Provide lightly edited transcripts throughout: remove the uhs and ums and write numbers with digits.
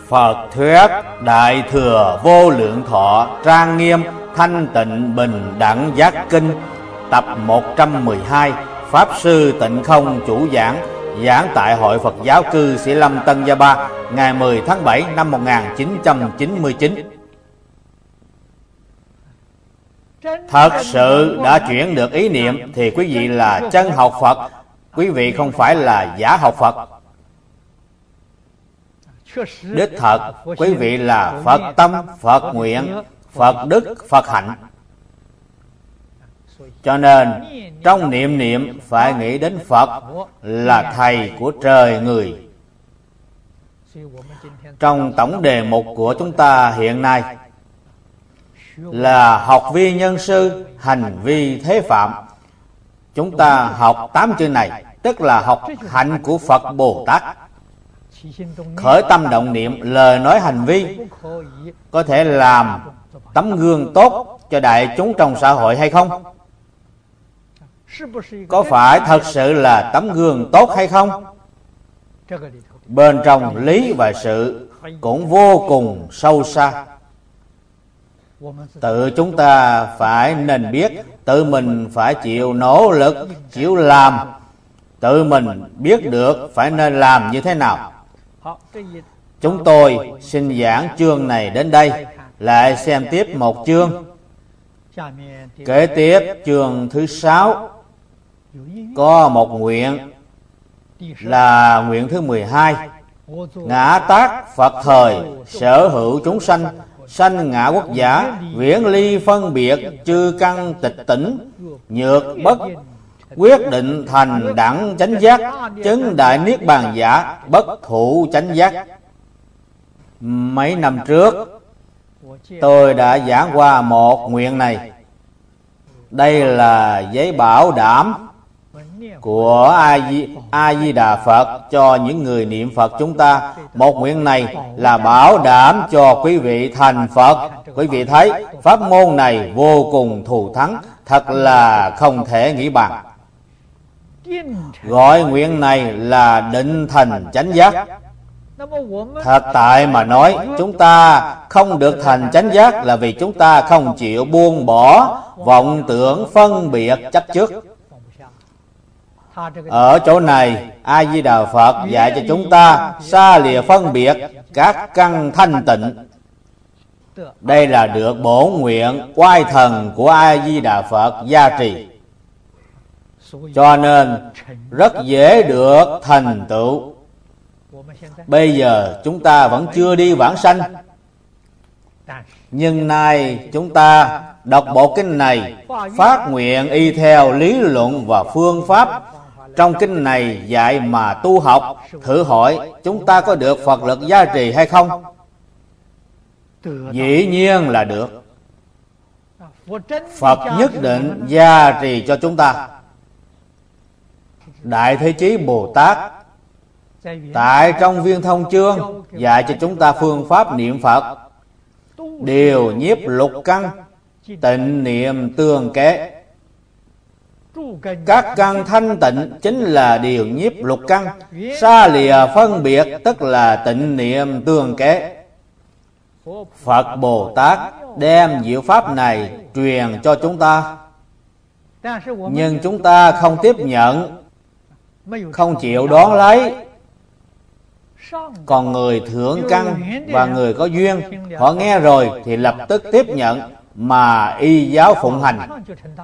Phật thuyết Đại Thừa Vô Lượng Thọ Trang Nghiêm Thanh Tịnh Bình Đẳng Giác Kinh, tập 112. Pháp sư Tịnh Không chủ giảng, giảng tại Hội Phật giáo cư Sĩ Lâm Tân Gia Ba, ngày 10 tháng 7 năm 1999. Thật sự đã chuyển được ý niệm thì quý vị là chân học Phật, quý vị không phải là giả học Phật. Đích thật quý vị là Phật tâm, Phật nguyện, Phật đức, Phật hạnh. Cho nên trong niệm niệm phải nghĩ đến Phật là thầy của trời người. Trong tổng đề mục của chúng ta hiện nay là học vi nhân sư, hành vi thế phạm. Chúng ta học 8 chữ này, tức là học hạnh của Phật Bồ Tát. Khởi tâm động niệm, lời nói hành vi có thể làm tấm gương tốt cho đại chúng trong xã hội hay không? Có phải thật sự là tấm gương tốt hay không? Bên trong lý và sự cũng vô cùng sâu xa. Tự chúng ta phải nên biết, tự mình phải chịu nỗ lực, chịu làm, tự mình biết được phải nên làm như thế nào. Chúng tôi xin giảng chương này đến đây, lại xem tiếp một chương. Kế tiếp chương thứ 6 có một nguyện là nguyện thứ 12. Ngã tác Phật thời, sở hữu chúng sanh, sanh ngã quốc giả, viễn ly phân biệt, chư căn tịch tỉnh, nhược bất quyết định thành đẳng chánh giác, chứng đại niết bàn giả, bất thụ chánh giác. Mấy năm trước tôi đã giảng qua một nguyện này. Đây là giấy bảo đảm của A Di Đà Phật cho những người niệm Phật chúng ta. Một nguyện này là bảo đảm cho quý vị thành Phật. Quý vị thấy pháp môn này vô cùng thù thắng, thật là không thể nghĩ bàn. Gọi nguyện này là định thành chánh giác. Thật tại mà nói, chúng ta không được thành chánh giác là vì chúng ta không chịu buông bỏ vọng tưởng phân biệt chấp trước. Ở chỗ này A Di Đà Phật dạy cho chúng ta xa lìa phân biệt, các căn thanh tịnh. Đây là được bổn nguyện oai thần của A Di Đà Phật gia trì, cho nên rất dễ được thành tựu. Bây giờ chúng ta vẫn chưa đi vãng sanh, nhưng nay chúng ta đọc bộ kinh này, phát nguyện y theo lý luận và phương pháp trong kinh này dạy mà tu học, thử hỏi chúng ta có được Phật lực gia trì hay không? Dĩ nhiên là được. Phật nhất định gia trì cho chúng ta. Đại Thế Chí Bồ Tát tại trong Viên Thông Chương dạy cho chúng ta phương pháp niệm Phật: điều nhiếp lục căn, tịnh niệm tương kế. Các căn thanh tịnh chính là điều nhiếp lục căn, xa lìa phân biệt tức là tịnh niệm tương kế. Phật Bồ Tát đem diệu pháp này truyền cho chúng ta, nhưng chúng ta không tiếp nhận, không chịu đón lấy. Còn người thượng căn và người có duyên, họ nghe rồi thì lập tức tiếp nhận mà y giáo phụng hành.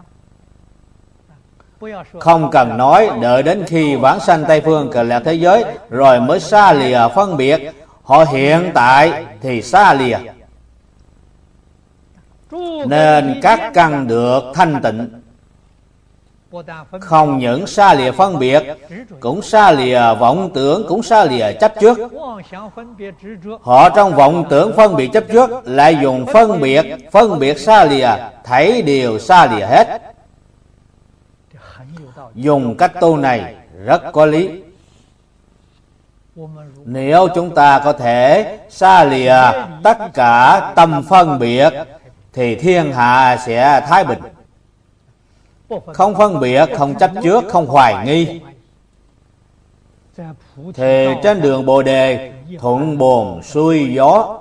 Không cần nói đợi đến khi vãng sanh Tây Phương Cực Lạc thế giới rồi mới xa lìa phân biệt. Họ hiện tại thì xa lìa, nên các căn được thanh tịnh. Không những xa lìa phân biệt, cũng xa lìa vọng tưởng, cũng xa lìa chấp trước. Họ trong vọng tưởng phân biệt chấp trước lại dùng phân biệt xa lìa, thảy đều xa lìa hết. Dùng cách tu này rất có lý. Nếu chúng ta có thể xa lìa tất cả tâm phân biệt thì thiên hạ sẽ thái bình. Không phân biệt, không chấp trước, không hoài nghi. thì trên đường Bồ Đề thuận buồm xuôi gió.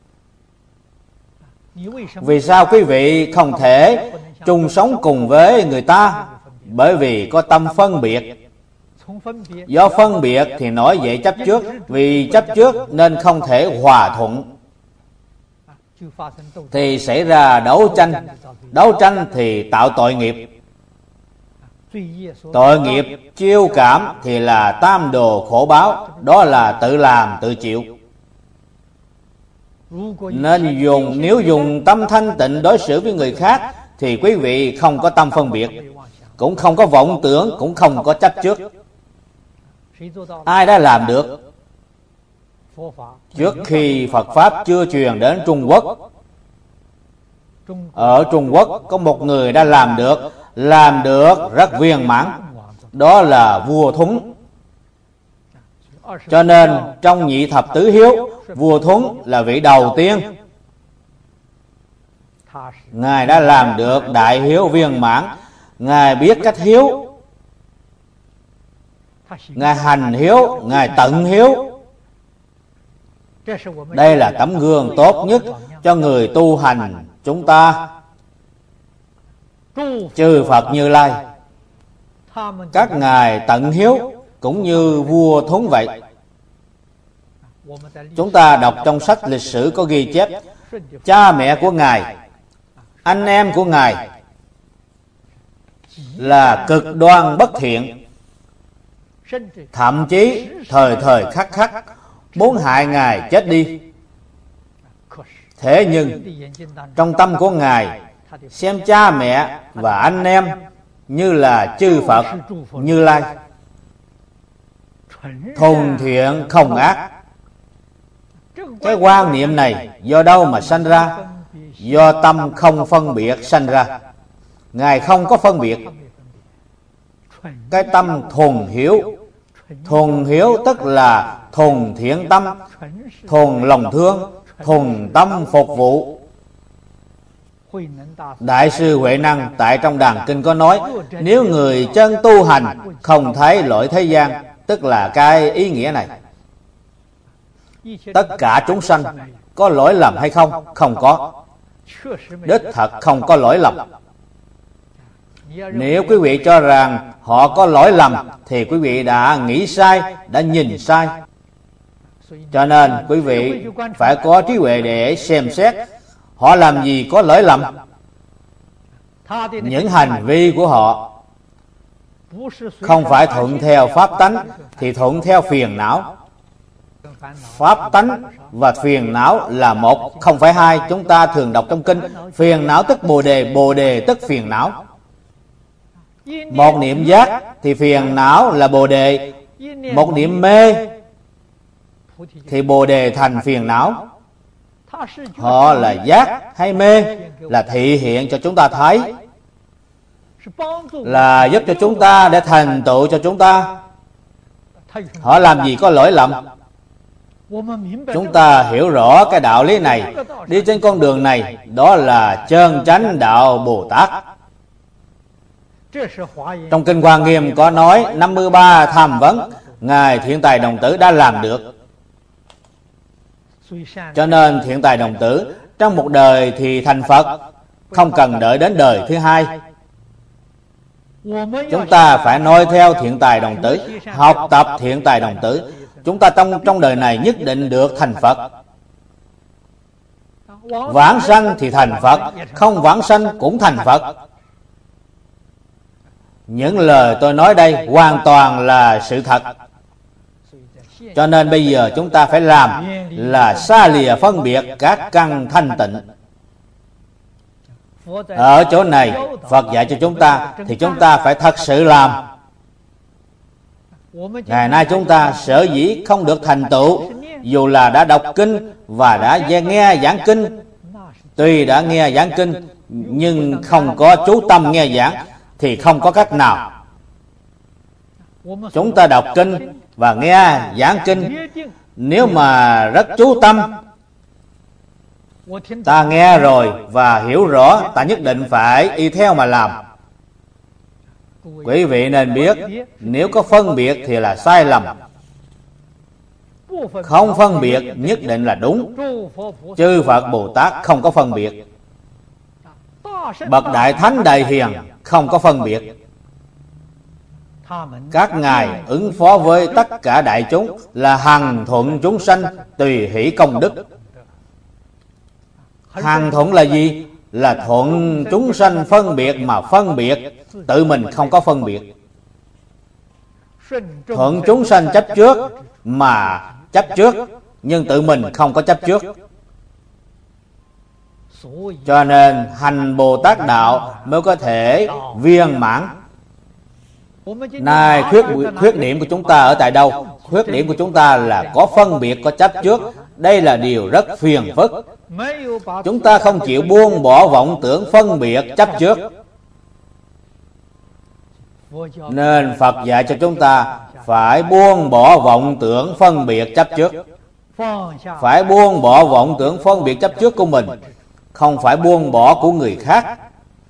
Vì sao quý vị không thể chung sống cùng với người ta? Bởi vì có tâm phân biệt. Do phân biệt thì nổi dậy chấp trước. Vì chấp trước nên không thể hòa thuận, thì xảy ra đấu tranh. Đấu tranh thì tạo tội nghiệp. Tội nghiệp chiêu cảm thì là tam đồ khổ báo. Đó là tự làm tự chịu. Nên nếu dùng tâm thanh tịnh đối xử với người khác thì quý vị không có tâm phân biệt, cũng không có vọng tưởng, cũng không có chấp trước. Ai đã làm được? Trước khi Phật Pháp chưa truyền đến Trung Quốc, ở Trung Quốc có một người đã làm được rất viên mãn. Đó là vua Thuấn. Cho nên trong nhị thập tứ hiếu, vua Thuấn là vị đầu tiên. Ngài đã làm được đại hiếu viên mãn. Ngài biết cách hiếu, Ngài hành hiếu, Ngài tận hiếu. Đây là tấm gương tốt nhất cho người tu hành chúng ta. Chư Phật Như Lai, các ngài tận hiếu cũng như vua Thuấn vậy. Chúng ta đọc trong sách lịch sử có ghi chép, cha mẹ của ngài, anh em của ngài là cực đoan bất thiện, thậm chí thời khắc khắc muốn hại ngài chết đi. Thế nhưng trong tâm của ngài xem cha mẹ và anh em như là chư Phật Như Lai, thuần thiện không ác. Cái quan niệm này do đâu mà sanh ra? Do tâm không phân biệt sanh ra. Ngài không có phân biệt. Cái tâm thuần hiếu. Thuần hiếu tức là thuần thiện tâm, thuần lòng thương, thuần tâm phục vụ. Đại sư Huệ Năng tại trong Đàn Kinh có nói, nếu người chân tu hành không thấy lỗi thế gian, tức là cái ý nghĩa này. Tất cả chúng sanh có lỗi lầm hay không? Không có. Đích thật không có lỗi lầm. Nếu quý vị cho rằng họ có lỗi lầm thì quý vị đã nghĩ sai, đã nhìn sai. Cho nên quý vị phải có trí huệ để xem xét họ làm gì có lỗi lầm. Những hành vi của họ không phải thuận theo pháp tánh thì thuận theo phiền não. Pháp tánh và phiền não là một, không phải hai. Chúng ta thường đọc trong kinh, phiền não tức bồ đề, bồ đề tức phiền não. Một niệm giác thì phiền não là bồ đề, một niệm mê thì bồ đề thành phiền não. Họ là giác hay mê là thị hiện cho chúng ta thấy, là giúp cho chúng ta để thành tựu cho chúng ta. Họ làm gì có lỗi lầm. Chúng ta hiểu rõ cái đạo lý này, đi trên con đường này, đó là chân chánh đạo Bồ Tát. Trong Kinh Hoa Nghiêm có nói 53 tham vấn Ngài Thiện Tài Đồng Tử đã làm được. Cho nên Thiện Tài Đồng Tử trong một đời thì thành Phật, không cần đợi đến đời thứ hai. Chúng ta phải noi theo Thiện Tài Đồng Tử, học tập Thiện Tài Đồng Tử. Chúng ta trong đời này nhất định được thành Phật. Vãng sanh thì thành Phật, không vãng sanh cũng thành Phật. Những lời tôi nói đây hoàn toàn là sự thật. Cho nên bây giờ chúng ta phải làm là xa lìa phân biệt các căn thanh tịnh. Ở chỗ này Phật dạy cho chúng ta thì chúng ta phải thật sự làm. Ngày nay chúng ta sở dĩ không được thành tựu, dù là đã đọc kinh và đã nghe giảng kinh, tuy đã nghe giảng kinh nhưng không có chú tâm nghe giảng thì không có cách nào. Chúng ta đọc kinh và nghe giảng kinh, nếu mà rất chú tâm, ta nghe rồi và hiểu rõ, ta nhất định phải y theo mà làm. Quý vị nên biết, nếu có phân biệt thì là sai lầm. Không phân biệt nhất định là đúng. Chư Phật Bồ Tát không có phân biệt. Bậc Đại Thánh Đại Hiền không có phân biệt. Các ngài ứng phó với tất cả đại chúng là hằng thuận chúng sanh, tùy hỷ công đức. Hằng thuận là gì? Là thuận chúng sanh phân biệt mà phân biệt, tự mình không có phân biệt. Thuận chúng sanh chấp trước mà chấp trước, nhưng tự mình không có chấp trước. Cho nên hành Bồ Tát đạo mới có thể viên mãn. Này, khuyết điểm của chúng ta ở tại đâu? Khuyết điểm của chúng ta là có phân biệt, có chấp trước. Đây là điều rất phiền phức. Chúng ta không chịu buông bỏ vọng tưởng phân biệt chấp trước. Nên Phật dạy cho chúng ta phải buông bỏ vọng tưởng phân biệt chấp trước. Phải buông bỏ vọng tưởng phân biệt chấp trước của mình, không phải buông bỏ của người khác.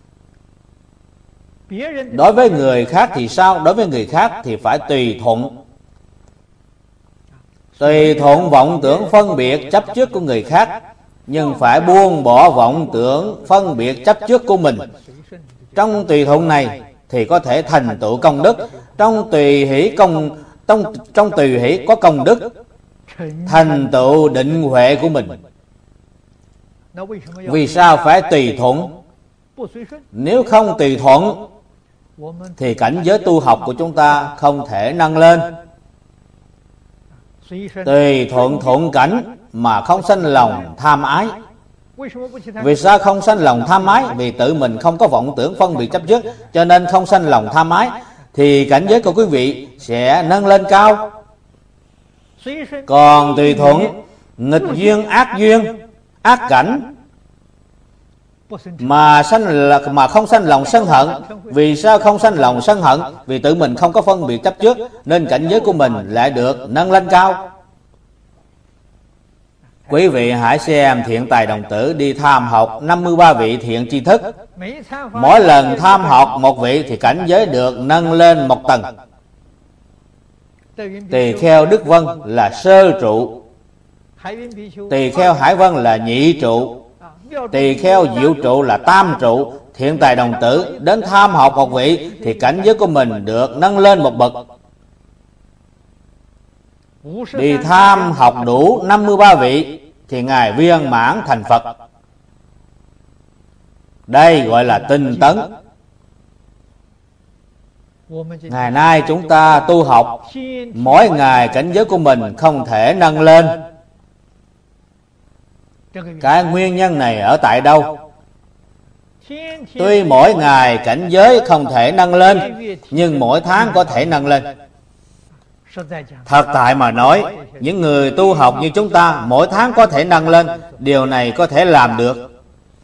Đối với người khác thì sao? Đối với người khác thì phải tùy thuận. Tùy thuận vọng tưởng phân biệt chấp trước của người khác, nhưng phải buông bỏ vọng tưởng phân biệt chấp trước của mình. Trong tùy thuận này thì có thể thành tựu công đức. Trong tùy hỷ có công đức, thành tựu định huệ của mình. Vì sao phải tùy thuận? Nếu không tùy thuận thì cảnh giới tu học của chúng ta không thể nâng lên. Tùy thuận thuận cảnh mà không sanh lòng tham ái. Vì sao không sanh lòng tham ái? Vì tự mình không có vọng tưởng phân biệt chấp trước, cho nên không sanh lòng tham ái, thì cảnh giới của quý vị sẽ nâng lên cao. Còn tùy thuận nghịch duyên, ác cảnh mà không sanh lòng sân hận. Vì sao không sanh lòng sân hận? Vì tự mình không có phân biệt chấp trước, nên cảnh giới của mình lại được nâng lên cao. Quý vị hãy xem Thiện Tài Đồng Tử đi tham học 53 vị thiện tri thức. Mỗi lần tham học một vị thì cảnh giới được nâng lên một tầng. Tỳ kheo Đức Vân là sơ trụ, tỳ kheo Hải Vân là nhị trụ, tỳ kheo Diệu Trụ là tam trụ. Thiện Tài Đồng Tử đến tham học một vị thì cảnh giới của mình được nâng lên một bậc. Đi tham học đủ 53 vị thì ngài viên mãn thành Phật. Đây gọi là tinh tấn. Ngày nay chúng ta tu học, mỗi ngày cảnh giới của mình không thể nâng lên. Cái nguyên nhân này ở tại đâu? Tuy mỗi ngày cảnh giới không thể nâng lên, nhưng mỗi tháng có thể nâng lên. Thật tại mà nói, những người tu học như chúng ta mỗi tháng có thể nâng lên, điều này có thể làm được.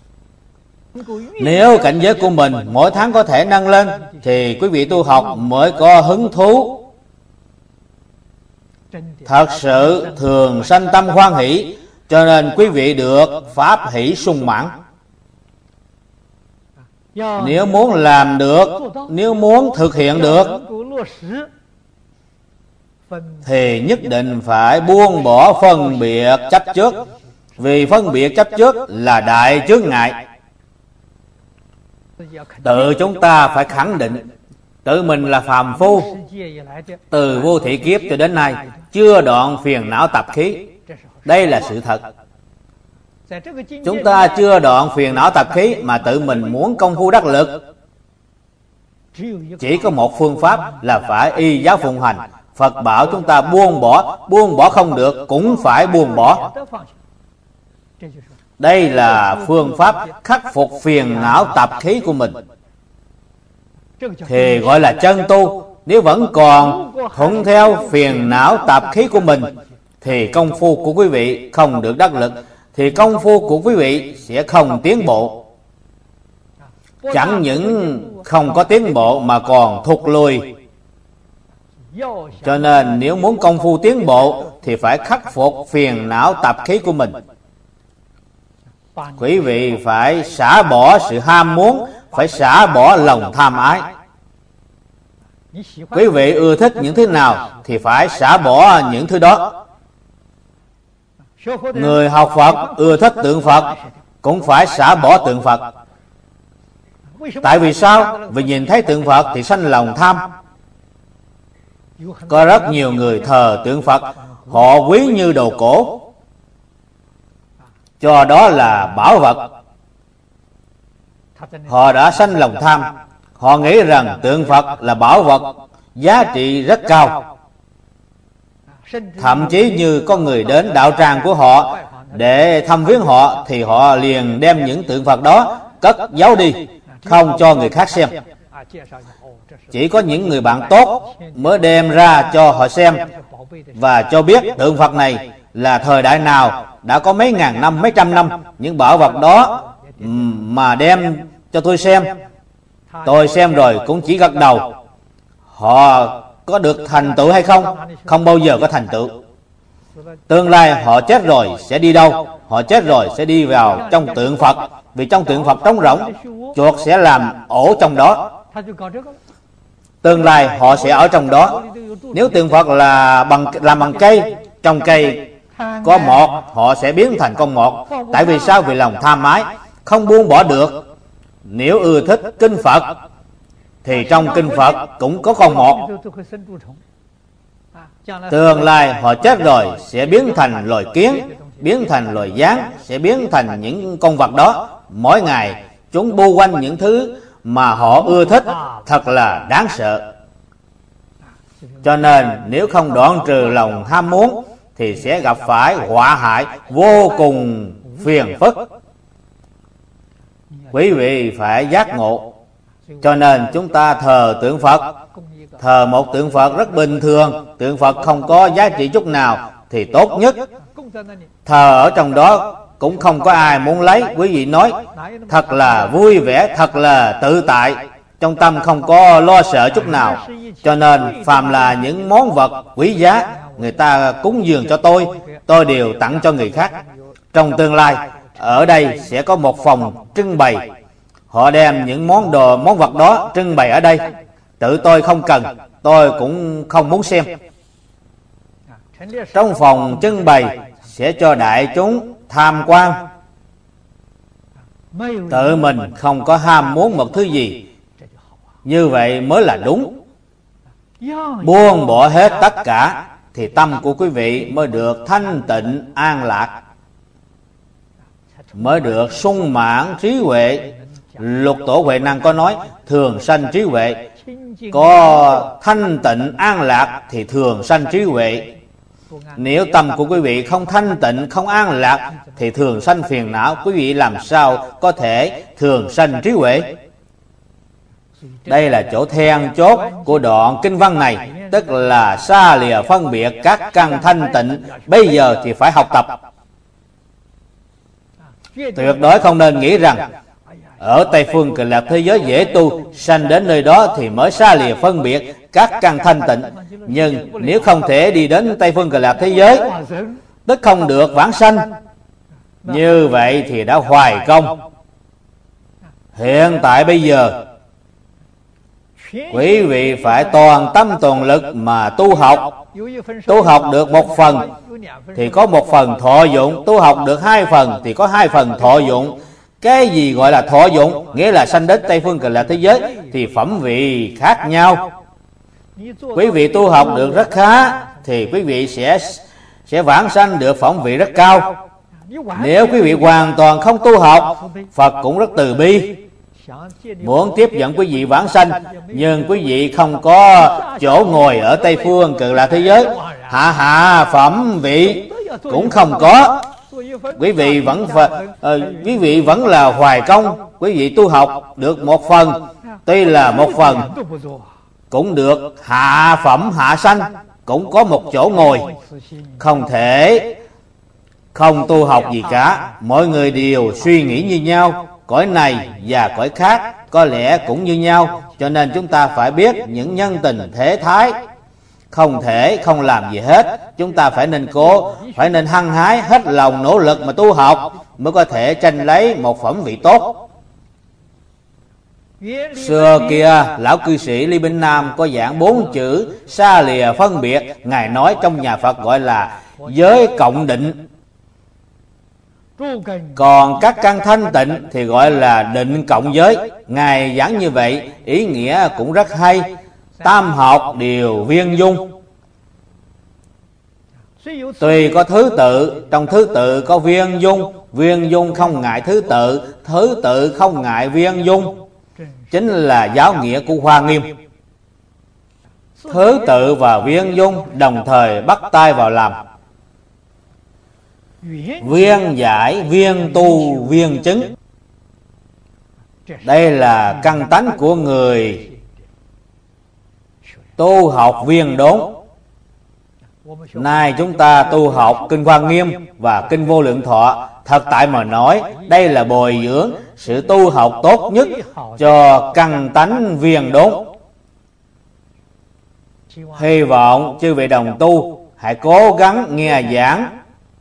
Nếu cảnh giới của mình mỗi tháng có thể nâng lên thì quý vị tu học mới có hứng thú. Thật sự thường sanh tâm hoan hỷ, cho nên quý vị được pháp hỷ sung mãn. Nếu muốn làm được, nếu muốn thực hiện được thì nhất định phải buông bỏ phân biệt chấp trước. Vì phân biệt chấp trước là đại chướng ngại. Tự chúng ta phải khẳng định tự mình là phàm phu, từ vô thị kiếp cho đến nay chưa đoạn phiền não tập khí. Đây là sự thật. Chúng ta chưa đoạn phiền não tập khí mà tự mình muốn công phu đắc lực. Chỉ có một phương pháp là phải y giáo phụng hành. Phật bảo chúng ta buông bỏ không được cũng phải buông bỏ. Đây là phương pháp khắc phục phiền não tập khí của mình, thì gọi là chân tu. Nếu vẫn còn thuận theo phiền não tập khí của mình thì công phu của quý vị không được đắc lực, thì công phu của quý vị sẽ không tiến bộ. Chẳng những không có tiến bộ mà còn thụt lùi. Cho nên nếu muốn công phu tiến bộ thì phải khắc phục phiền não tập khí của mình. Quý vị phải xả bỏ sự ham muốn, phải xả bỏ lòng tham ái. Quý vị ưa thích những thứ nào thì phải xả bỏ những thứ đó. Người học Phật ưa thích tượng Phật cũng phải xả bỏ tượng Phật. Tại vì sao? Vì nhìn thấy tượng Phật thì sanh lòng tham. Có rất nhiều người thờ tượng Phật, họ quý như đồ cổ, cho đó là bảo vật. Họ đã sanh lòng tham. Họ nghĩ rằng tượng Phật là bảo vật giá trị rất cao. Thậm chí như có người đến đạo tràng của họ để thăm viếng họ, thì họ liền đem những tượng Phật đó cất giấu đi, không cho người khác xem. Chỉ có những người bạn tốt mới đem ra cho họ xem và cho biết tượng Phật này là thời đại nào, đã có mấy ngàn năm, mấy trăm năm. Những bảo vật đó mà đem cho tôi xem, tôi xem rồi cũng chỉ gật đầu. Họ có được thành tựu hay không? Không bao giờ có thành tựu. Tương lai họ chết rồi sẽ đi đâu? Họ chết rồi sẽ đi vào trong tượng Phật, vì trong tượng Phật trống rỗng, chuột sẽ làm ổ trong đó. Tương lai họ sẽ ở trong đó. Nếu tượng Phật là làm bằng cây, trong cây có mọt, họ sẽ biến thành con mọt. Tại vì sao? Vì lòng tham ái, không buông bỏ được. Nếu ưa thích kinh Phật thì trong kinh Phật cũng có con mọt. Tương lai họ chết rồi sẽ biến thành loài kiến, biến thành loài gián, sẽ biến thành những con vật đó. Mỗi ngày chúng bu quanh những thứ mà họ ưa thích, thật là đáng sợ. Cho nên nếu không đoạn trừ lòng ham muốn thì sẽ gặp phải họa hại vô cùng phiền phức. Quý vị phải giác ngộ. Cho nên chúng ta thờ tượng Phật, thờ một tượng Phật rất bình thường, tượng Phật không có giá trị chút nào thì tốt nhất. Thờ ở trong đó cũng không có ai muốn lấy. Quý vị nói thật là vui vẻ, thật là tự tại, trong tâm không có lo sợ chút nào. Cho nên phàm là những món vật quý giá người ta cúng dường cho tôi đều tặng cho người khác. Trong tương lai ở đây sẽ có một phòng trưng bày, họ đem những món vật đó trưng bày ở đây. Tự tôi không cần, tôi cũng không muốn xem. Trong phòng trưng bày sẽ cho đại chúng tham quan. Tự mình không có ham muốn một thứ gì, như vậy mới là đúng. Buông bỏ hết tất cả thì tâm của quý vị mới được thanh tịnh an lạc, mới được sung mãn trí huệ. Lục Tổ Huệ Năng có nói thường sanh trí huệ. Có thanh tịnh an lạc thì thường sanh trí huệ. Nếu tâm của quý vị không thanh tịnh, không an lạc thì thường sanh phiền não. Quý vị làm sao có thể thường sanh trí huệ? Đây là chỗ then chốt của đoạn kinh văn này, tức là xa lìa phân biệt các căn thanh tịnh. Bây giờ thì phải học tập. Tuyệt đối không nên nghĩ rằng ở Tây Phương Cực Lạc thế giới dễ tu, sanh đến nơi đó thì mới xa lìa phân biệt các căn thanh tịnh. Nhưng nếu không thể đi đến Tây Phương Cực Lạc thế giới, tức không được vãng sanh, như vậy thì đã hoài công. Hiện tại bây giờ quý vị phải toàn tâm toàn lực mà tu học. Tu học được một phần thì có một phần thọ dụng, tu học được 2 phần thì có 2 phần thọ dụng. Cái gì gọi là thọ dụng? Nghĩa là sanh đến Tây Phương Cực Lạc thế giới thì phẩm vị khác nhau. Quý vị tu học được rất khá thì quý vị sẽ vãng sanh được phẩm vị rất cao. Nếu quý vị hoàn toàn không tu học, Phật cũng rất từ bi, muốn tiếp dẫn quý vị vãng sanh, nhưng quý vị không có chỗ ngồi ở Tây Phương Cực Lạc thế giới, hạ phẩm vị cũng không có. Quý vị vẫn là hoài công. Quý vị tu học được một phần, tuy là một phần cũng được hạ phẩm hạ sanh, cũng có một chỗ ngồi. Không thể không tu học gì cả. Mọi người đều suy nghĩ như nhau, cõi này và cõi khác có lẽ cũng như nhau. Cho nên chúng ta phải biết những nhân tình thế thái, không thể không làm gì hết. Chúng ta phải nên hăng hái hết lòng nỗ lực mà tu học, mới có thể tranh lấy một phẩm vị tốt. Xưa kia lão cư sĩ Lý Bỉnh Nam có giảng 4 chữ xa lìa phân biệt. Ngài nói trong nhà Phật gọi là giới cộng định. Còn các căn thanh tịnh thì gọi là định cộng giới. Ngài giảng như vậy, ý nghĩa cũng rất hay. Tam học đều viên dung, tùy có thứ tự. Trong thứ tự có viên dung không ngại thứ tự không ngại viên dung, chính là giáo nghĩa của Hoa Nghiêm. Thứ tự và viên dung đồng thời bắt tay vào làm. Viên giải, viên tu, viên chứng, đây là căn tánh của người tu học viên đốn. Nay chúng ta tu học Kinh Hoa Nghiêm và Kinh Vô Lượng Thọ, thật tại mà nói, đây là bồi dưỡng sự tu học tốt nhất cho căn tánh viên đốn. Hy vọng chư vị đồng tu hãy cố gắng nghe giảng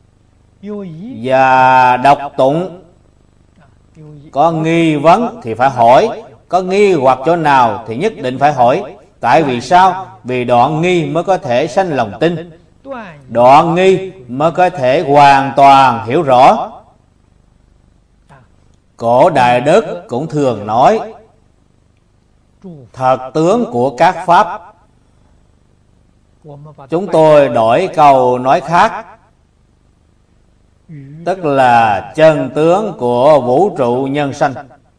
và đọc tụng. Có nghi vấn thì phải hỏi, có nghi hoặc chỗ nào thì nhất định phải hỏi. Tại vì sao? Vì đoạn nghi mới có thể sanh lòng tin, đoạn nghi mới có thể hoàn toàn hiểu rõ. Cổ Đại Đức cũng thường nói thật tướng của các pháp. Chúng tôi đổi câu nói khác, tức là chân tướng của vũ trụ nhân sanh.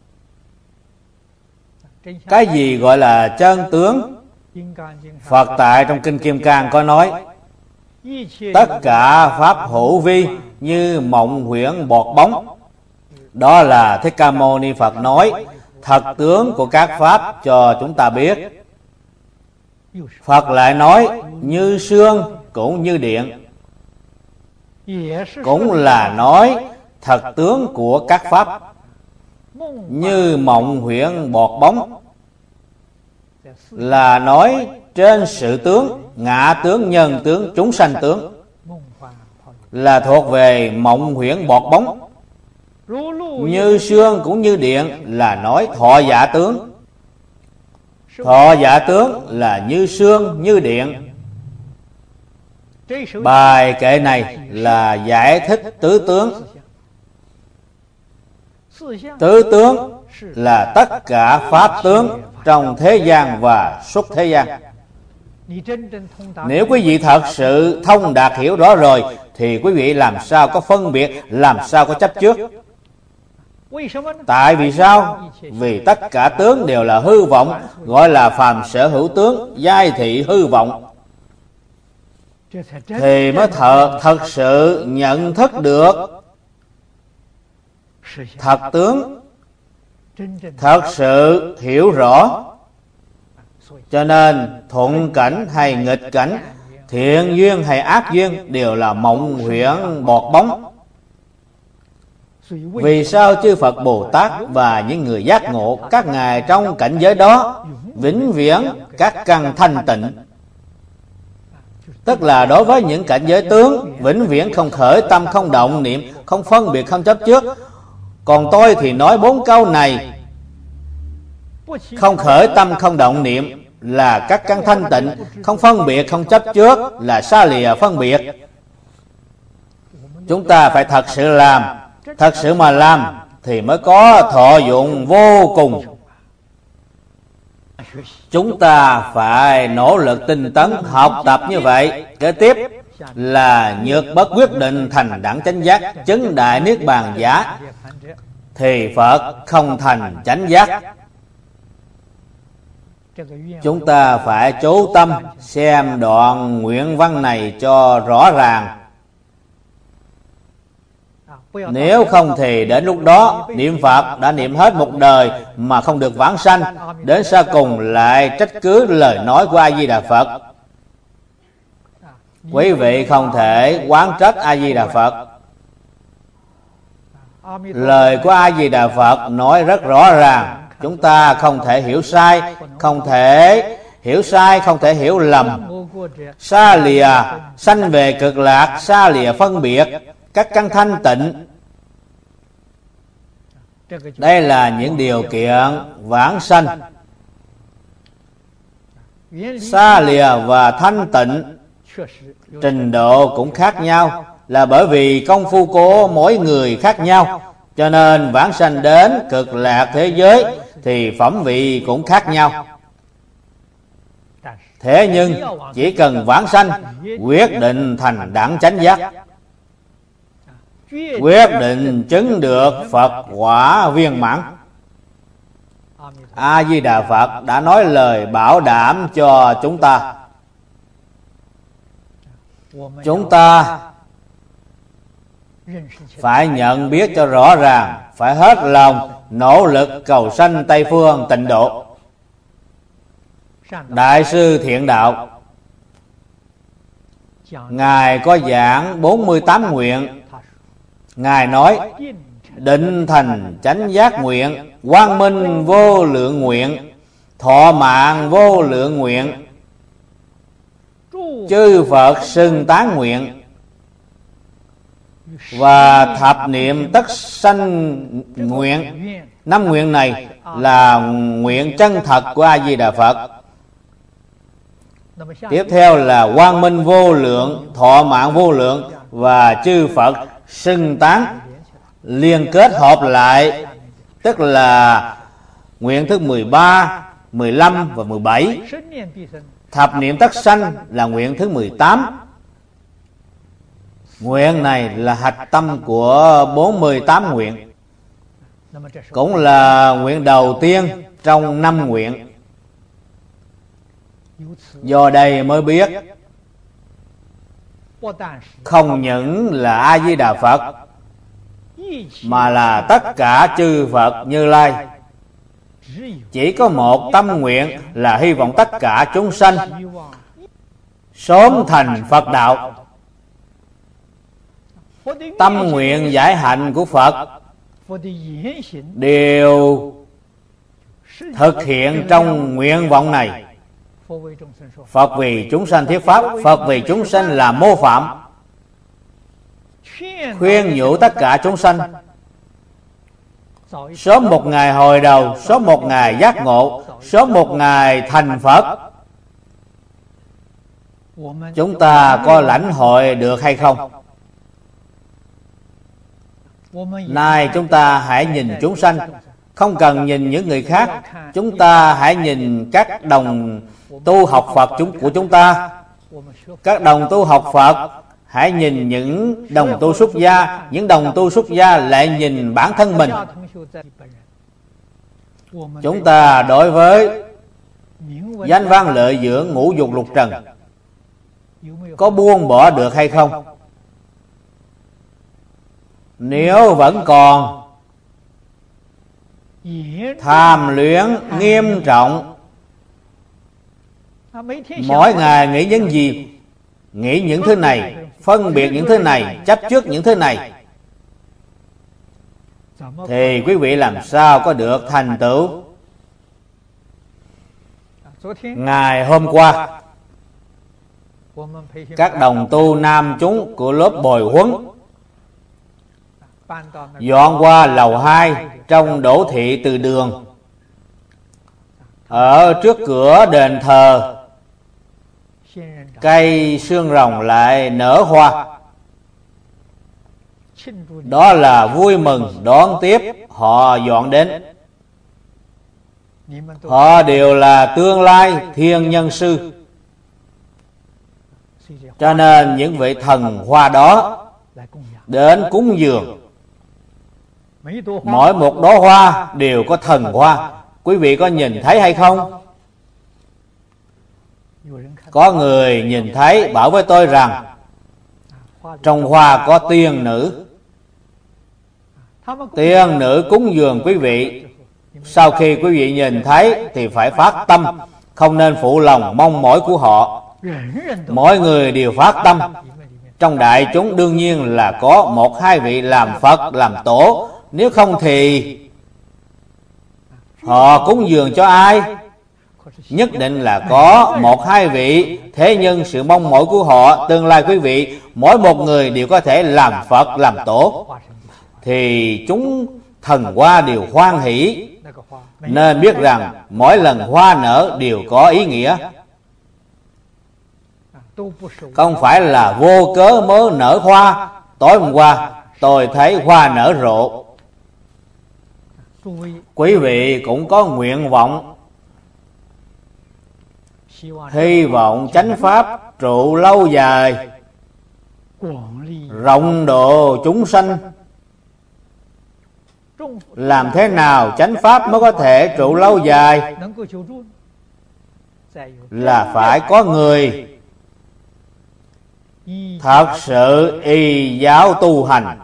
Cái gì gọi là chân tướng? Phật tại trong Kinh Kim Cang có nói, tất cả pháp hữu vi như mộng huyễn bọt bóng. Đó là Thích Ca Mâu Ni Phật nói thật tướng của các pháp cho chúng ta biết. Phật lại nói như sương cũng như điện, cũng là nói thật tướng của các pháp. Như mộng huyễn bọt bóng là nói trên sự tướng, ngã tướng, nhân tướng, chúng sanh tướng, là thuộc về mộng huyễn bọt bóng. Như sương cũng như điện là nói thọ giả tướng. Thọ giả tướng là như sương như điện. Bài kệ này là giải thích tứ tướng. Tứ tướng là tất cả pháp tướng trong thế gian và xuất thế gian. Nếu quý vị thật sự thông đạt hiểu rõ rồi thì quý vị làm sao có phân biệt, làm sao có chấp trước. Tại vì sao? Vì tất cả tướng đều là hư vọng, gọi là phàm sở hữu tướng, giai thị hư vọng, thì mới thật sự nhận thức được thật tướng, thật sự hiểu rõ. Cho nên thuận cảnh hay nghịch cảnh, thiện duyên hay ác duyên đều là mộng huyễn bọt bóng. Vì sao chư Phật Bồ Tát và những người giác ngộ, các ngài trong cảnh giới đó vĩnh viễn các căn thanh tịnh, tức là đối với những cảnh giới tướng vĩnh viễn không khởi tâm, không động niệm, không phân biệt, không chấp trước. Còn tôi thì nói 4 câu này, không khởi tâm, không động niệm là các căn thanh tịnh, không phân biệt, không chấp trước là xa lìa phân biệt. Chúng ta phải thật sự làm, thật sự mà làm thì mới có thọ dụng vô cùng. Chúng ta phải nỗ lực tinh tấn học tập như vậy. Kế tiếp là nhược bất quyết định thành đẳng chánh giác, chứng đại niết bàn giả thì Phật không thành chánh giác. Chúng ta phải chú tâm xem đoạn nguyện văn này cho rõ ràng. Nếu không thì đến lúc đó niệm Phật đã niệm hết một đời mà không được vãng sanh, đến sau cùng lại trách cứ lời nói của A Di Đà Phật. Quý vị không thể oán trách A Di Đà Phật. Lời của A Di Đà Phật nói rất rõ ràng, chúng ta không thể hiểu sai, không thể hiểu lầm. Xa lìa sanh về cực lạc, xa lìa phân biệt các căn thanh tịnh. Đây là những điều kiện vãng sanh. Xa lìa và thanh tịnh trình độ cũng khác nhau. là bởi vì công phu của mỗi người khác nhau, cho nên vãng sanh đến cực lạc thế giới thì phẩm vị cũng khác nhau. Thế nhưng chỉ cần vãng sanh quyết định thành đẳng chánh giác, quyết định chứng được Phật quả viên mãn, A Di Đà Phật đã nói lời bảo đảm cho chúng ta. Chúng ta phải nhận biết cho rõ ràng, phải hết lòng nỗ lực cầu sanh Tây Phương Tịnh Độ. Đại sư Thiện Đạo Ngài có giảng 48 nguyện. Ngài nói: định thành chánh giác nguyện, quang minh vô lượng nguyện, thọ mạng vô lượng nguyện, chư Phật xưng tán nguyện, và thập niệm tất sanh nguyện. 5 nguyện này là nguyện chân thật của A Di Đà Phật. Tiếp theo là quang minh vô lượng, thọ mạng vô lượng và chư Phật xưng tán, liên kết hợp lại, tức là nguyện thứ 13, 15 và 17. Thập niệm tất sanh là nguyện thứ 18. Nguyện này là hạch tâm của 48 nguyện, cũng là nguyện đầu tiên trong 5 nguyện. Do đây mới biết, không những là A Di Đà Phật, mà là tất cả chư Phật Như Lai chỉ có một tâm nguyện là hy vọng tất cả chúng sanh sớm thành Phật đạo. Tâm nguyện giải hạnh của Phật đều thực hiện trong nguyện vọng này. Phật vì chúng sanh thuyết pháp, Phật vì chúng sanh là mô phạm, khuyên nhủ tất cả chúng sanh sớm một ngày hồi đầu, sớm một ngày giác ngộ, sớm một ngày thành Phật. Chúng ta có lãnh hội được hay không? Nay chúng ta hãy nhìn chúng sanh, không cần nhìn những người khác. Chúng ta hãy nhìn các đồng tu học Phật của chúng ta. Các đồng tu học Phật hãy nhìn những đồng tu xuất gia. Những đồng tu xuất gia lại nhìn bản thân mình. Chúng ta đối với danh văn lợi dưỡng ngũ dục lục trần có buông bỏ được hay không? Nếu vẫn còn tham luyến nghiêm trọng, mỗi ngày nghĩ những gì? Nghĩ những thứ này, phân biệt những thứ này, chấp trước những thứ này, thì quý vị làm sao có được thành tựu? Ngày hôm qua, các đồng tu nam chúng của lớp bồi huấn dọn qua lầu 2 trong Đỗ Thị Từ Đường. Ở trước cửa đền thờ, cây xương rồng lại nở hoa. Đó là vui mừng đón tiếp họ dọn đến. Họ đều là tương lai thiên nhân sư, cho nên những vị thần hoa đó đến cúng dường. Mỗi một đóa hoa đều có thần hoa. Quý vị có nhìn thấy hay không? Có người nhìn thấy bảo với tôi rằng trong hoa có tiên nữ. Tiên nữ cúng dường quý vị. Sau khi quý vị nhìn thấy thì phải phát tâm, không nên phụ lòng mong mỏi của họ. Mỗi người đều phát tâm. Trong đại chúng đương nhiên là có 1-2 vị làm Phật, làm tổ. Nếu không thì họ cúng dường cho ai? Nhất định là có 1-2 vị. Thế nhưng sự mong mỏi của họ, tương lai quý vị mỗi một người đều có thể làm Phật, làm tổ, thì chúng thần hoa đều hoan hỷ. Nên biết rằng mỗi lần hoa nở đều có ý nghĩa, không phải là vô cớ mới nở hoa. Tối hôm qua tôi thấy hoa nở rộ. Quý vị cũng có nguyện vọng, hy vọng chánh pháp trụ lâu dài, rộng độ chúng sanh. Làm thế nào chánh pháp mới có thể trụ lâu dài? Là phải có người thật sự y giáo tu hành,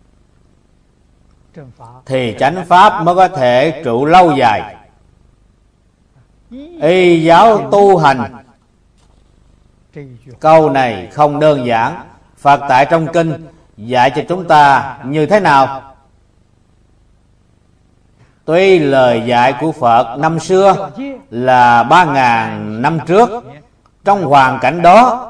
thì chánh pháp mới có thể trụ lâu dài. Y giáo tu hành, câu này không đơn giản. Phật tại trong kinh dạy cho chúng ta như thế nào? Tuy lời dạy của Phật năm xưa là 3.000 năm trước, trong hoàn cảnh đó,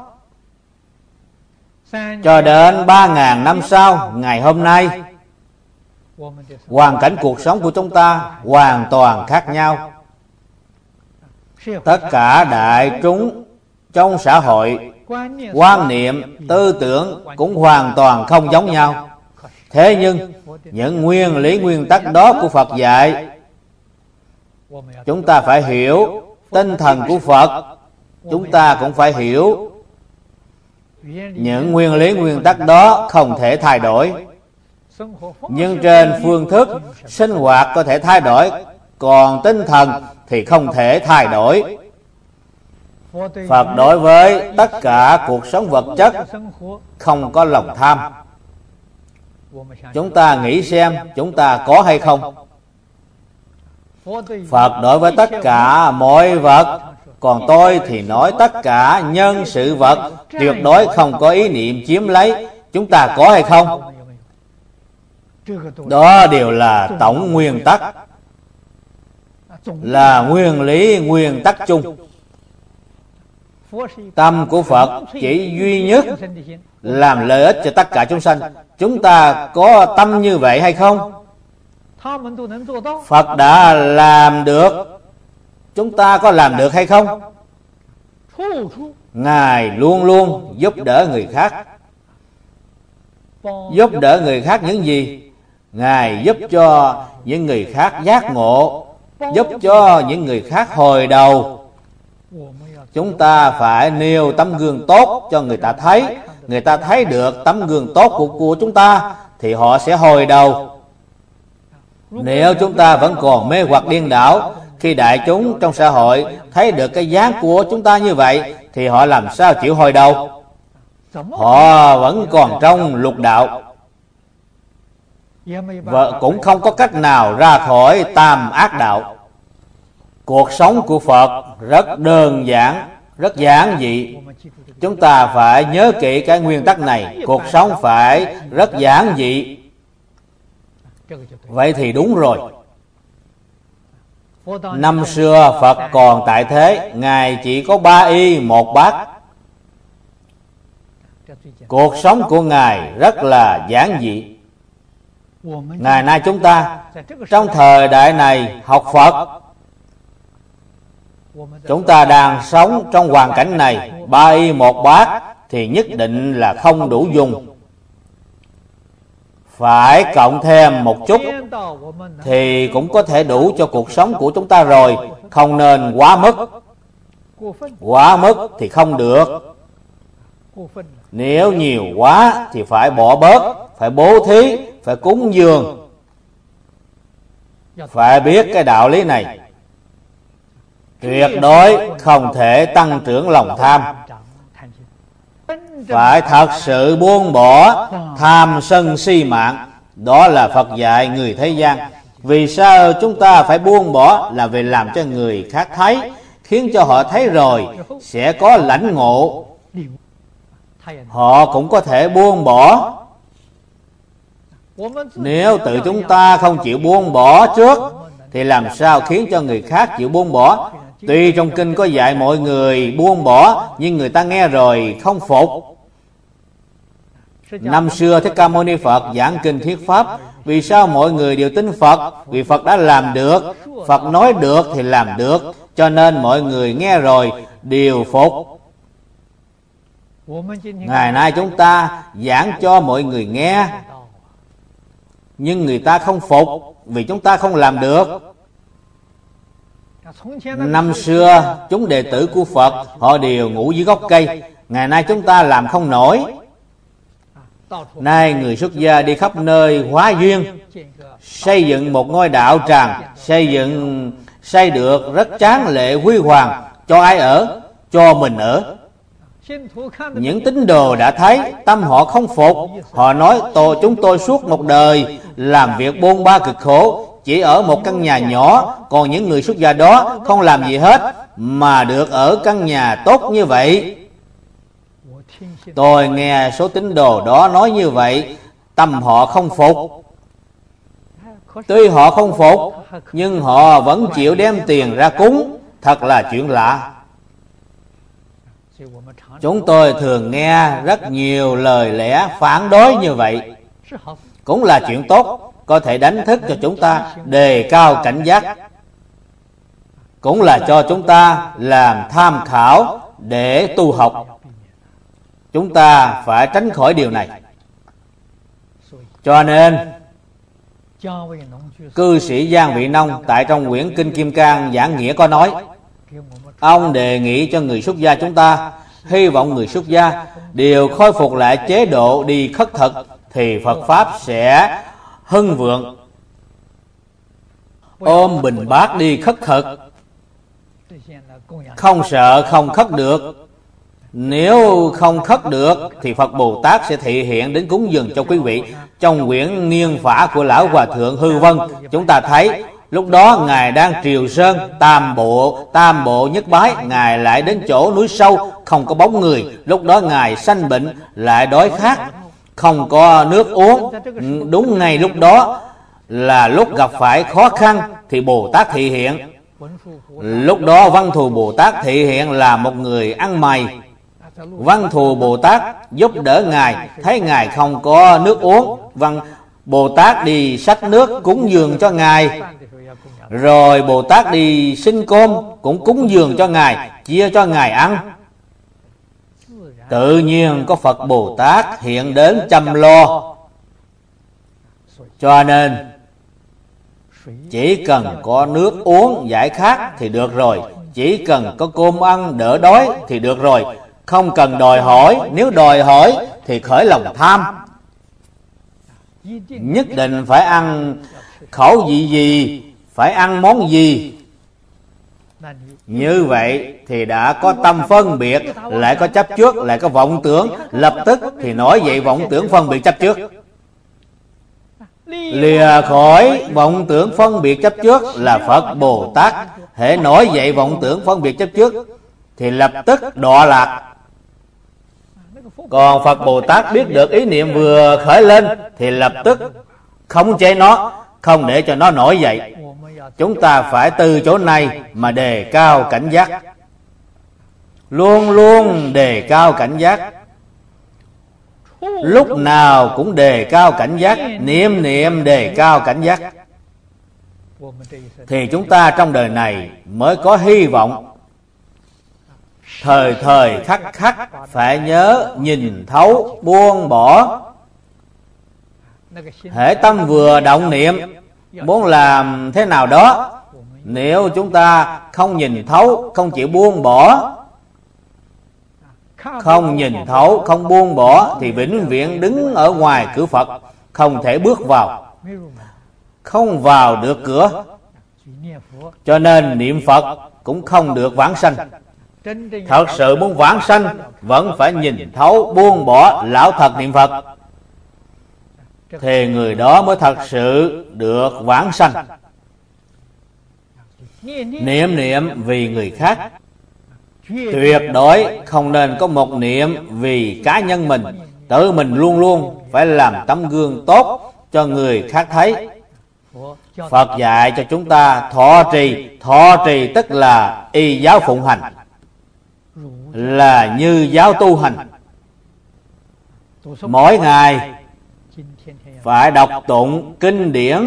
cho đến 3.000 năm sau, ngày hôm nay, hoàn cảnh cuộc sống của chúng ta hoàn toàn khác nhau. Tất cả đại chúng trong xã hội, quan niệm, tư tưởng cũng hoàn toàn không giống nhau. Thế nhưng những nguyên lý nguyên tắc đó của Phật dạy, chúng ta phải hiểu tinh thần của Phật. Chúng ta cũng phải hiểu những nguyên lý nguyên tắc đó không thể thay đổi. Nhưng trên phương thức sinh hoạt có thể thay đổi, còn tinh thần thì không thể thay đổi. Phật đối với tất cả cuộc sống vật chất không có lòng tham. Chúng ta nghĩ xem chúng ta có hay không? Phật đối với tất cả mọi vật, còn tôi thì nói tất cả nhân sự vật, tuyệt đối không có ý niệm chiếm lấy. Chúng ta có hay không? Đó đều là tổng nguyên tắc, là nguyên lý nguyên tắc chung. Tâm của Phật chỉ duy nhất làm lợi ích cho tất cả chúng sanh. Chúng ta có tâm như vậy hay không? Phật đã làm được, chúng ta có làm được hay không? Ngài luôn luôn giúp đỡ người khác. Giúp đỡ người khác những gì? Ngài giúp cho những người khác giác ngộ, giúp cho những người khác hồi đầu. Chúng ta phải nêu tấm gương tốt cho người ta thấy. Người ta thấy được tấm gương tốt của chúng ta thì họ sẽ hồi đầu. Nếu chúng ta vẫn còn mê hoặc điên đảo, khi đại chúng trong xã hội thấy được cái dáng của chúng ta như vậy, thì họ làm sao chịu hồi đầu? Họ vẫn còn trong lục đạo, và cũng không có cách nào ra khỏi tam ác đạo. Cuộc sống của Phật rất đơn giản, rất giản dị. Chúng ta phải nhớ kỹ cái nguyên tắc này. Cuộc sống phải rất giản dị. Vậy thì đúng rồi. Năm xưa Phật còn tại thế, Ngài chỉ có 3 y 1 bát. Cuộc sống của Ngài rất là giản dị. Ngày nay chúng ta trong thời đại này học Phật, chúng ta đang sống trong hoàn cảnh này. 3 y 1 bát thì nhất định là không đủ dùng, phải cộng thêm một chút thì cũng có thể đủ cho cuộc sống của chúng ta rồi. Không nên quá mức. Quá mức thì không được. Nếu nhiều quá thì phải bỏ bớt, phải bố thí, phải cúng dường. Phải biết cái đạo lý này. Tuyệt đối không thể tăng trưởng lòng tham. Phải thật sự buông bỏ tham sân si mạng. Đó là Phật dạy người thế gian. Vì sao chúng ta phải buông bỏ? Là vì làm cho người khác thấy, khiến cho họ thấy rồi sẽ có lãnh ngộ, họ cũng có thể buông bỏ. Nếu tự chúng ta không chịu buông bỏ trước thì làm sao khiến cho người khác chịu buông bỏ? Tuy trong kinh có dạy mọi người buông bỏ, nhưng người ta nghe rồi không phục. Năm xưa Thích Ca Mâu Ni Phật giảng kinh thuyết pháp, vì sao mọi người đều tin Phật? Vì Phật đã làm được. Phật nói được thì làm được, cho nên mọi người nghe rồi đều phục. Ngày nay chúng ta giảng cho mọi người nghe, nhưng người ta không phục vì chúng ta không làm được. Năm xưa chúng đệ tử của Phật họ đều ngủ dưới gốc cây, ngày nay chúng ta làm không nổi. Nay người xuất gia đi khắp nơi hóa duyên, xây dựng một ngôi đạo tràng, xây được rất tráng lệ huy hoàng. Cho ai ở? Cho mình ở. Những tín đồ đã thấy, tâm họ không phục. Họ nói chúng tôi suốt một đời làm việc bôn ba cực khổ, chỉ ở một căn nhà nhỏ, còn những người xuất gia đó không làm gì hết mà được ở căn nhà tốt như vậy. Tôi nghe số tín đồ đó nói như vậy, tâm họ không phục. Tuy họ không phục, nhưng họ vẫn chịu đem tiền ra cúng. Thật là chuyện lạ. Chúng tôi thường nghe rất nhiều lời lẽ phản đối như vậy. Cũng là chuyện tốt, có thể đánh thức cho chúng ta đề cao cảnh giác. Cũng là cho chúng ta làm tham khảo để tu học. Chúng ta phải tránh khỏi điều này. Cho nên cư sĩ Giang Vị Nông tại trong quyển Kinh Kim Cang giảng nghĩa có nói, ông đề nghị cho người xuất gia chúng ta, hy vọng người xuất gia đều khôi phục lại chế độ đi khất thực, thì Phật Pháp sẽ hưng vượng. Ôm bình bát đi khất thực, không sợ không khất được. Nếu không khất được thì Phật Bồ Tát sẽ thị hiện đến cúng dường cho quý vị. Trong quyển Niên Phả của Lão Hòa Thượng Hư Vân, chúng ta thấy lúc đó Ngài đang triều sơn tam bộ nhất bái. Ngài lại đến chỗ núi sâu không có bóng người. Lúc đó Ngài sanh bệnh, lại đói khát, không có nước uống. Đúng ngay lúc đó là lúc gặp phải khó khăn thì Bồ Tát thị hiện. Lúc đó Văn Thù Bồ Tát thị hiện là một người ăn mày. Văn Thù Bồ Tát giúp đỡ Ngài, thấy Ngài không có nước uống, Bồ Tát đi xách nước cúng dường cho Ngài. Rồi Bồ Tát đi xin cơm cũng cúng dường cho Ngài, chia cho Ngài ăn. Tự nhiên có Phật Bồ Tát hiện đến chăm lo. Cho nên chỉ cần có nước uống giải khát thì được rồi, chỉ cần có cơm ăn đỡ đói thì được rồi, không cần đòi hỏi. Nếu đòi hỏi thì khởi lòng tham. Nhất định phải ăn khẩu vị gì, phải ăn món gì. Như vậy thì đã có tâm phân biệt, lại có chấp trước, lại có vọng tưởng. Lập tức thì nổi dậy vọng tưởng phân biệt chấp trước. Lìa khỏi vọng tưởng phân biệt chấp trước là Phật Bồ Tát. Hễ nổi dậy vọng tưởng phân biệt chấp trước thì lập tức đọa lạc. Còn Phật Bồ Tát biết được ý niệm vừa khởi lên thì lập tức khống chế nó, không để cho nó nổi dậy. Chúng ta phải từ chỗ này mà đề cao cảnh giác. Luôn luôn đề cao cảnh giác. Lúc nào cũng đề cao cảnh giác, niệm niệm đề cao cảnh giác, thì chúng ta trong đời này mới có hy vọng. Thời thời khắc khắc phải nhớ nhìn thấu buông bỏ. Hễ tâm vừa động niệm muốn làm thế nào đó, nếu chúng ta không nhìn thấu, không chịu buông bỏ, không nhìn thấu, không buông bỏ, thì vĩnh viễn đứng ở ngoài cửa Phật, không thể bước vào, không vào được cửa. Cho nên niệm Phật cũng không được vãng sanh. Thật sự muốn vãng sanh vẫn phải nhìn thấu buông bỏ lão thật niệm Phật, thì người đó mới thật sự được vãng sanh. Niệm niệm vì người khác, tuyệt đối không nên có một niệm vì cá nhân mình. Tự mình luôn luôn phải làm tấm gương tốt cho người khác thấy. Phật dạy cho chúng ta thọ trì tức là y giáo phụng hành, là như giáo tu hành. Mỗi ngày phải đọc tụng kinh điển.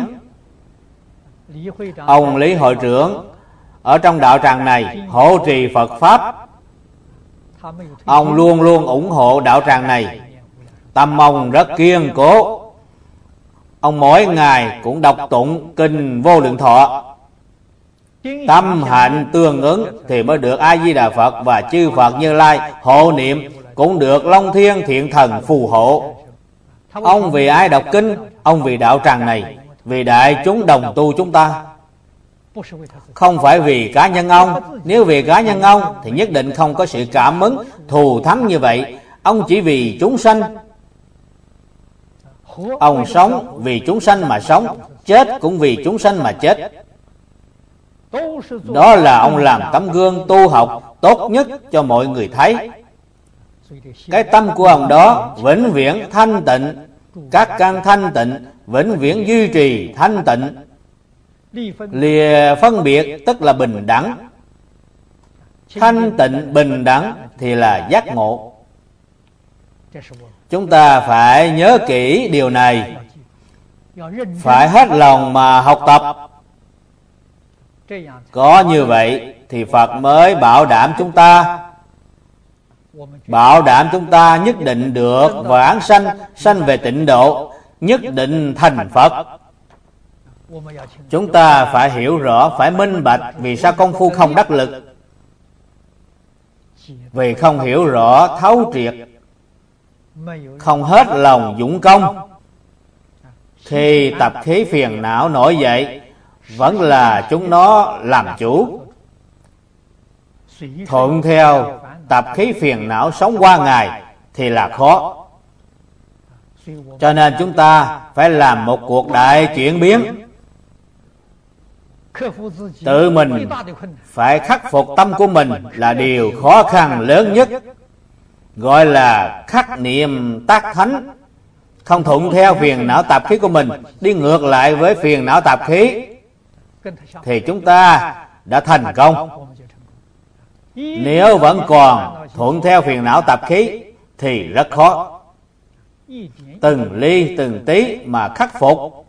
Ông Lý hội trưởng ở trong đạo tràng này hộ trì Phật Pháp, Ông luôn luôn ủng hộ đạo tràng này. Tâm ông rất kiên cố. Ông mỗi ngày cũng đọc tụng kinh Vô Lượng Thọ. Tâm hạnh tương ứng thì mới được A Di Đà Phật và chư Phật Như Lai hộ niệm, cũng được Long Thiên Thiện Thần phù hộ. Ông vì ai đọc kinh? Ông vì đạo tràng này, vì đại chúng đồng tu chúng ta, không phải vì cá nhân ông. Nếu vì cá nhân ông thì nhất định không có sự cảm ứng thù thắng như vậy. Ông chỉ vì chúng sanh. Ông sống vì chúng sanh mà sống, chết cũng vì chúng sanh mà chết. Đó là ông làm tấm gương tu học tốt nhất cho mọi người thấy. Cái tâm của ông đó vĩnh viễn thanh tịnh, các căn thanh tịnh vĩnh viễn duy trì thanh tịnh. Lìa phân biệt tức là bình đẳng. Thanh tịnh bình đẳng thì là giác ngộ. Chúng ta phải nhớ kỹ điều này, phải hết lòng mà học tập. Có như vậy thì Phật mới bảo đảm chúng ta, nhất định được vãng sanh, sanh về tịnh độ, nhất định thành Phật. Chúng ta phải hiểu rõ, phải minh bạch vì sao công phu không đắc lực. Vì không hiểu rõ thấu triệt, không hết lòng dũng công. Khi tập khí phiền não nổi dậy, vẫn là chúng nó làm chủ. Thuận theo tập khí phiền não sống qua ngày thì là khó. Cho nên chúng ta phải làm một cuộc đại chuyển biến. Tự mình phải khắc phục tâm của mình là điều khó khăn lớn nhất, gọi là khắc niệm tác thánh. Không thuận theo phiền não tạp khí của mình, đi ngược lại với phiền não tạp khí, thì chúng ta đã thành công. Nếu vẫn còn thuận theo phiền não tạp khí thì rất khó. Từng ly từng tí mà khắc phục.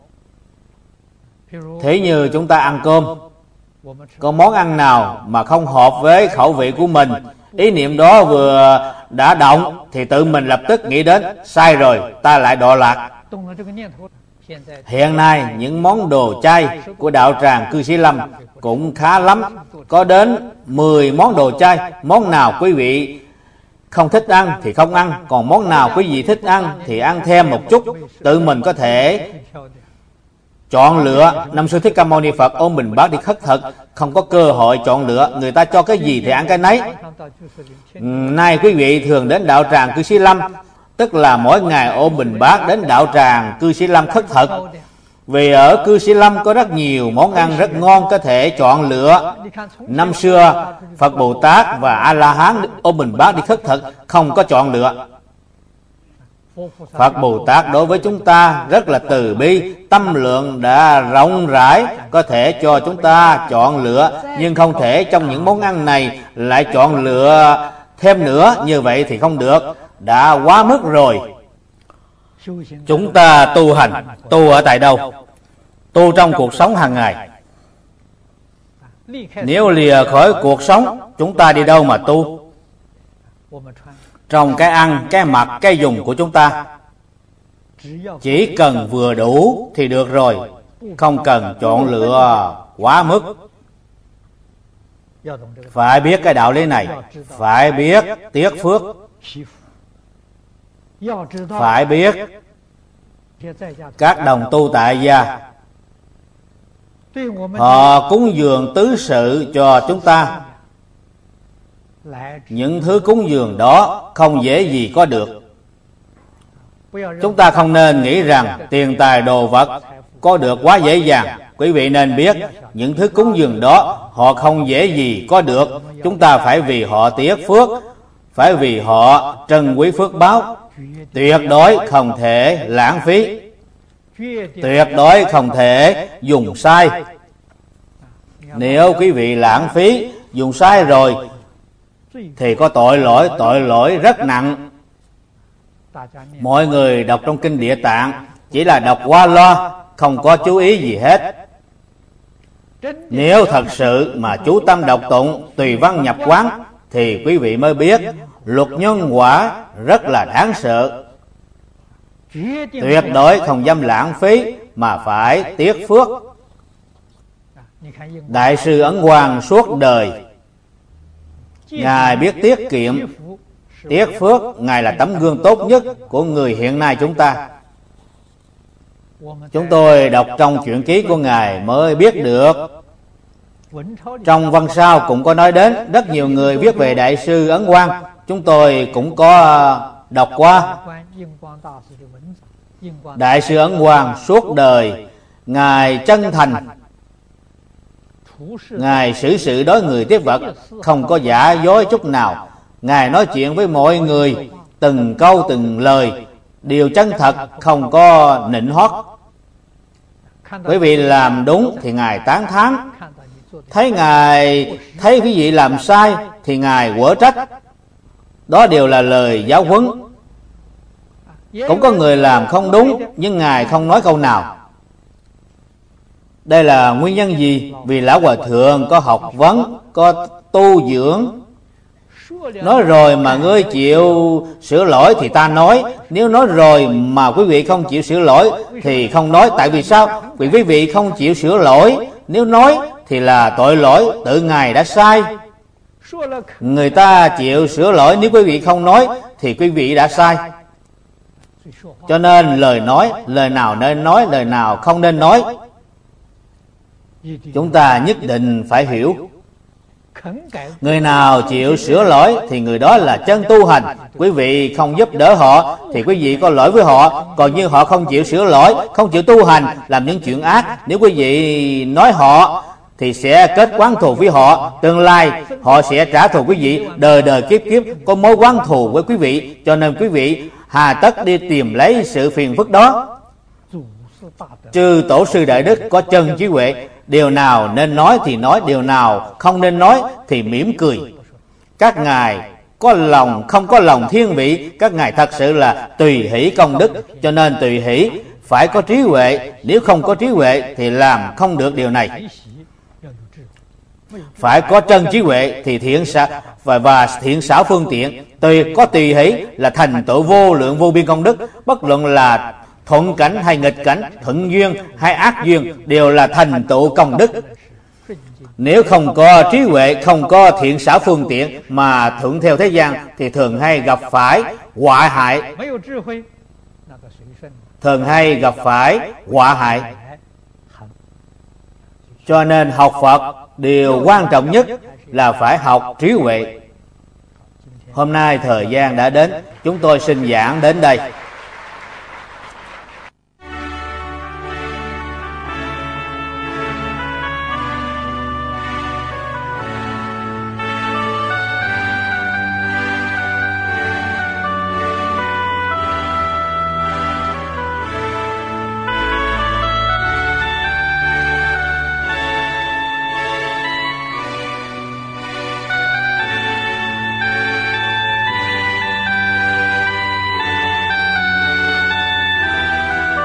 Thế như chúng ta ăn cơm, có món ăn nào mà không hợp với khẩu vị của mình, ý niệm đó vừa đã động thì tự mình lập tức nghĩ đến sai rồi, ta lại đọa lạc. Hiện nay những món đồ chay của đạo tràng Cư Sĩ Lâm cũng khá lắm, có đến 10 món đồ chay. Món nào quý vị không thích ăn thì không ăn, còn món nào quý vị thích ăn thì ăn thêm một chút. Tự mình có thể chọn lựa. Năm xưa Thích Ca Mâu Ni Phật ôm bình bát đi khất thực, không có cơ hội chọn lựa, người ta cho cái gì thì ăn cái nấy. Nay quý vị thường đến đạo tràng Cư Sĩ Lâm, tức là mỗi ngày ôm bình bát đến đạo tràng Cư Sĩ Lâm khất thực. Vì ở Cư Sĩ Lâm có rất nhiều món ăn rất ngon, có thể chọn lựa. Năm xưa Phật Bồ Tát và A La Hán ôm bình bát đi khất thực, không có chọn lựa. Phật Bồ Tát đối với chúng ta rất là từ bi, tâm lượng đã rộng rãi, có thể cho chúng ta chọn lựa, nhưng không thể trong những món ăn này lại chọn lựa thêm nữa. Như vậy thì không được, đã quá mức rồi. Chúng ta tu hành, tu ở tại đâu? Tu trong cuộc sống hàng ngày. Nếu lìa khỏi cuộc sống, chúng ta đi đâu mà tu? Trong cái ăn, cái mặc, cái dùng của chúng ta, chỉ cần vừa đủ thì được rồi, không cần chọn lựa quá mức. Phải biết cái đạo lý này, phải biết tiếc phước, phải biết các đồng tu tại gia họ cúng dường tứ sự cho chúng ta. Những thứ cúng dường đó không dễ gì có được. Chúng ta không nên nghĩ rằng tiền tài đồ vật có được quá dễ dàng. Quý vị nên biết những thứ cúng dường đó họ không dễ gì có được. Chúng ta phải vì họ tiếc phước, phải vì họ trân quý phước báo. Tuyệt đối không thể lãng phí, tuyệt đối không thể dùng sai. Nếu quý vị lãng phí, dùng sai rồi thì có tội lỗi rất nặng. Mọi người đọc trong kinh Địa Tạng chỉ là đọc qua loa, không có chú ý gì hết. Nếu thật sự mà chú tâm đọc tụng, tùy văn nhập quán, thì quý vị mới biết luật nhân quả rất là đáng sợ. Tuyệt đối không dám lãng phí mà phải tiếc phước. Đại sư Ấn Quang suốt đời Ngài biết tiết kiệm, tiếc phước. Ngài là tấm gương tốt nhất của người hiện nay chúng ta. Chúng tôi đọc trong truyện ký của Ngài mới biết được. Trong văn sao cũng có nói đến, rất nhiều người viết về Đại sư Ấn Quang. Chúng tôi cũng có đọc qua. Đại sư Ấn Quang suốt đời Ngài chân thành, Ngài xử sự đối người tiếp vật không có giả dối chút nào. Ngài nói chuyện với mọi người từng câu từng lời đều chân thật, không có nịnh hót. Quý vị làm đúng thì Ngài tán thán, thấy quý vị làm sai thì Ngài quở trách. Đó đều là lời giáo huấn. Cũng có người làm không đúng nhưng Ngài không nói câu nào. Đây là nguyên nhân gì? Vì Lão Hòa Thượng có học vấn, có tu dưỡng. Nói rồi mà ngươi chịu sửa lỗi thì ta nói. Nếu nói rồi mà quý vị không chịu sửa lỗi thì không nói. Tại vì sao? Vì quý vị không chịu sửa lỗi. Nếu nói thì là tội lỗi, tự Ngài đã sai. Người ta chịu sửa lỗi, nếu quý vị không nói thì quý vị đã sai. Cho nên lời nói, lời nào nên nói, lời nào không nên nói, chúng ta nhất định phải hiểu. Người nào chịu sửa lỗi thì người đó là chân tu hành. Quý vị không giúp đỡ họ thì quý vị có lỗi với họ. Còn như họ không chịu sửa lỗi, không chịu tu hành, làm những chuyện ác, nếu quý vị nói họ thì sẽ kết oán thù với họ. Tương lai họ sẽ trả thù quý vị, đời đời kiếp kiếp có mối oán thù với quý vị. Cho nên quý vị hà tất đi tìm lấy sự phiền phức đó. Chư tổ sư đại đức có chân trí huệ, điều nào nên nói thì nói, điều nào không nên nói thì mỉm cười. Các ngài có lòng, không có lòng thiên vị. Các ngài thật sự là tùy hỷ công đức. Cho nên tùy hỷ phải có trí huệ. Nếu không có trí huệ thì làm không được điều này. Phải có chân trí huệ thì thiện xảo phương tiện. Có tùy hỷ là thành tựu vô lượng vô biên công đức. Bất luận là thuận cảnh hay nghịch cảnh, thuận duyên hay ác duyên, đều là thành tựu công đức. Nếu không có trí huệ, không có thiện xảo phương tiện mà thuận theo thế gian thì thường hay gặp phải họa hại. Cho nên học Phật, điều quan trọng nhất là phải học trí huệ. Hôm nay thời gian đã đến, chúng tôi xin giảng đến đây.